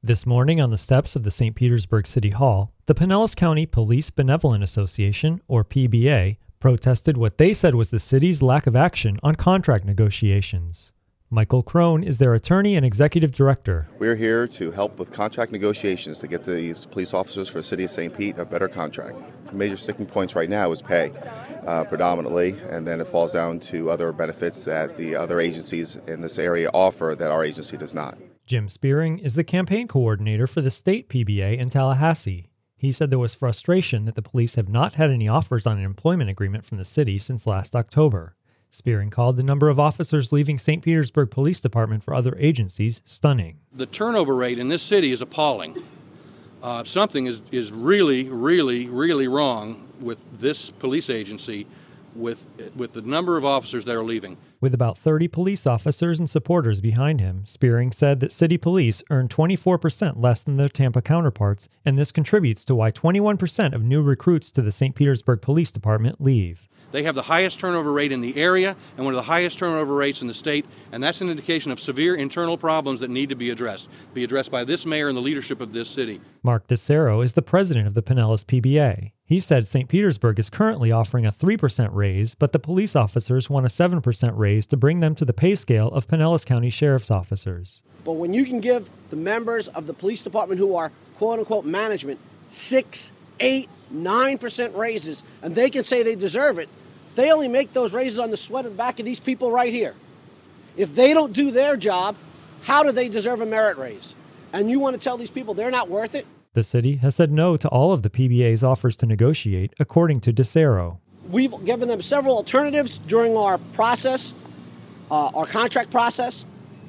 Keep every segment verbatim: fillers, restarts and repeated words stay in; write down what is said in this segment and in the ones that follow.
This morning on the steps of the Saint Petersburg City Hall, the Pinellas County Police Benevolent Association, or P B A, protested what they said was the city's lack of action on contract negotiations. Michael Crone is their attorney and executive director. We're here to help with contract negotiations to get these police officers for the city of Saint Pete a better contract. The major sticking points right now is pay, uh, predominantly, and then it falls down to other benefits that the other agencies in this area offer that our agency does not. Jim Spearing is the campaign coordinator for the state P B A in Tallahassee. He said there was frustration that the police have not had any offers on an employment agreement from the city since last October. Spearing called the number of officers leaving Saint Petersburg Police Department for other agencies stunning. The turnover rate in this city is appalling. Uh, something is, is really, really, really wrong with this police agency, with with the number of officers that are leaving. With about thirty police officers and supporters behind him, Spearing said that city police earn twenty-four percent less than their Tampa counterparts, and this contributes to why twenty-one percent of new recruits to the Saint Petersburg Police Department leave. They have the highest turnover rate in the area and one of the highest turnover rates in the state, and that's an indication of severe internal problems that need to be addressed, be addressed by this mayor and the leadership of this city. Mark DeCero is the president of the Pinellas P B A. He said Saint Petersburg is currently offering a three percent raise, but the police officers want a seven percent raise to bring them to the pay scale of Pinellas County Sheriff's officers. But when you can give the members of the police department who are quote-unquote management six, eight, nine percent raises, and they can say they deserve it, they only make those raises on the sweat and back of these people right here. If they don't do their job, how do they deserve a merit raise? And you want to tell these people they're not worth it? The city has said no to all of the P B A's offers to negotiate, according to DeCero. We've given them several alternatives during our process, uh, our contract process.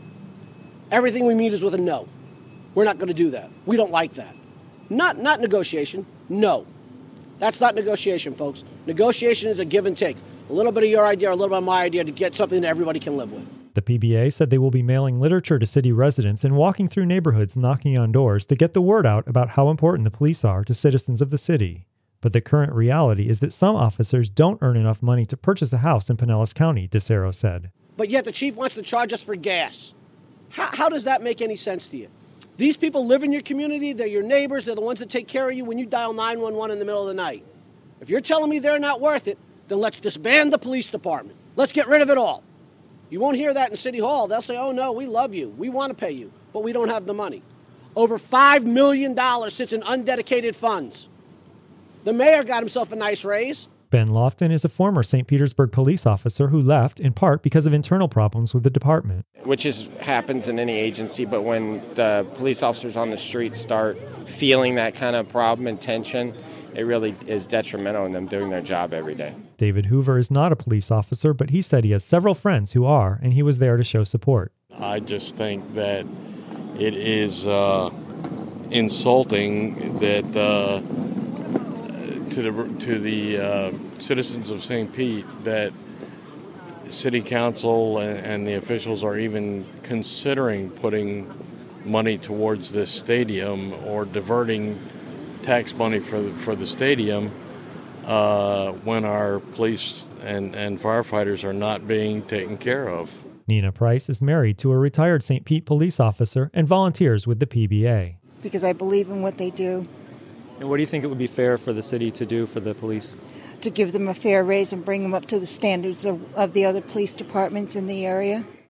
Everything we meet is with a no. We're not going to do that. We don't like that. Not, not negotiation, no. That's not negotiation, folks. Negotiation is a give and take. A little bit of your idea, a little bit of my idea to get something that everybody can live with. The P B A said they will be mailing literature to city residents and walking through neighborhoods knocking on doors to get the word out about how important the police are to citizens of the city. But the current reality is that some officers don't earn enough money to purchase a house in Pinellas County, DeCero said. But yet the chief wants to charge us for gas. How, how does that make any sense to you? These people live in your community. They're your neighbors. They're the ones that take care of you when you dial nine one one in the middle of the night. If you're telling me they're not worth it, then let's disband the police department. Let's get rid of it all. You won't hear that in City Hall. They'll say, oh, no, we love you. We want to pay you, but we don't have the money. Over five million dollars sits in undedicated funds. The mayor got himself a nice raise. Ben Lofton is a former Saint Petersburg police officer who left, in part because of internal problems with the department. Which is happens in any agency, but when the police officers on the street start feeling that kind of problem and tension, it really is detrimental in them doing their job every day. David Hoover is not a police officer, but he said he has several friends who are, and he was there to show support. I just think that it is uh, insulting that uh, to the to the uh, citizens of Saint Pete that city council and, and the officials are even considering putting money towards this stadium or diverting tax money for the, for the stadium uh, when our police and, and firefighters are not being taken care of. Nina Price is married to a retired Saint Pete police officer and volunteers with the P B A. Because I believe in what they do. And what do you think it would be fair for the city to do for the police? To give them a fair raise and bring them up to the standards of, of the other police departments in the area.